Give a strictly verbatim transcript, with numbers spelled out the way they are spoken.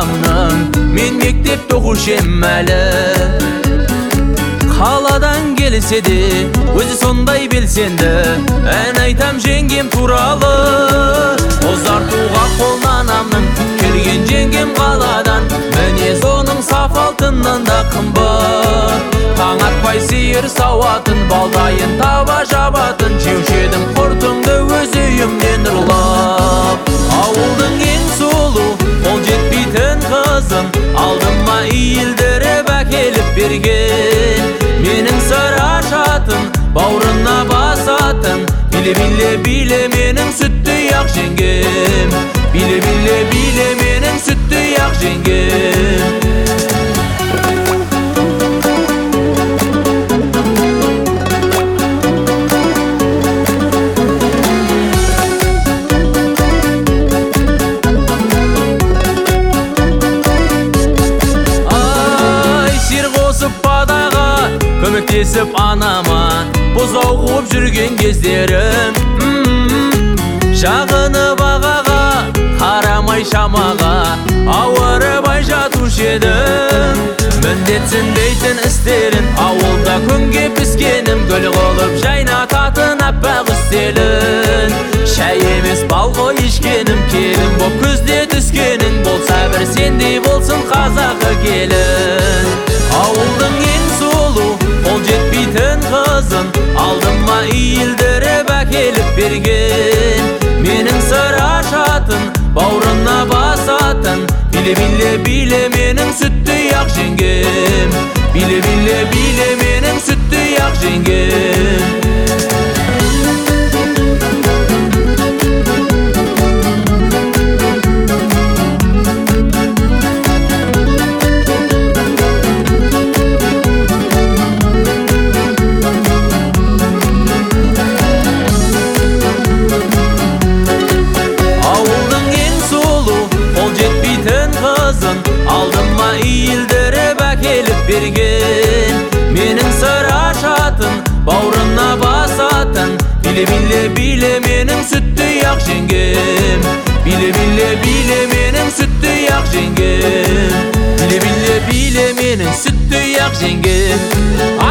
анамның, мен мектепте оқушым әлі. Қаладан келсе де, өзі сондай белсенді, ән айтам жеңгем туралы. Ұзартуға қолын анамның, келген жеңгем қаладан, мінез оның саф алтыннан да қымбат. Таң атпай сиыр сауатын, балдайын таба жабатын, жеуші едім құртымды өз үйімнен ұрлап. Ауылдың ең сұлу, қол жетпейтін қызын, алдыма иілдіріп әкеліп берген. Менің сыр ашатын, бауырына басатын, биле-биле биле менің сүттей ақ жеңгем. Биле-биле биле менің сүттей ақ жеңгем. Көмектесіп анама бұзау қуып жүрген кездерім, шағынып ағаға, қарамай шамаға, ауырыбай жатушы едім. Міндетсін дейтін істерін ауылда күнге піскенім, гүл қылып жайнататын аппақ үстелін. Шәй емес бал ғой ішкенім, келін боп күзде түскенің, болса бір сендей болсын қазақы келін. Ауылдың ең сұлу, қол жетпейтін қызын, алдыма иілдіріп әкеліп берген. Менің сыр ашатын, бауырына басатын, биле-биле биле менің сүттей ақ жеңгем. Биле-биле биле менің сүттей ақ жеңгем. Алдыма иілдіріп әкеліп берген. Менің сыр ашатын, бауырына басатын, биле-биле биле менің сүттей ақ жеңгем. Биле-биле биле менің сүттей ақ жеңгем. Биле-биле биле менің сүттей ақ жеңгем.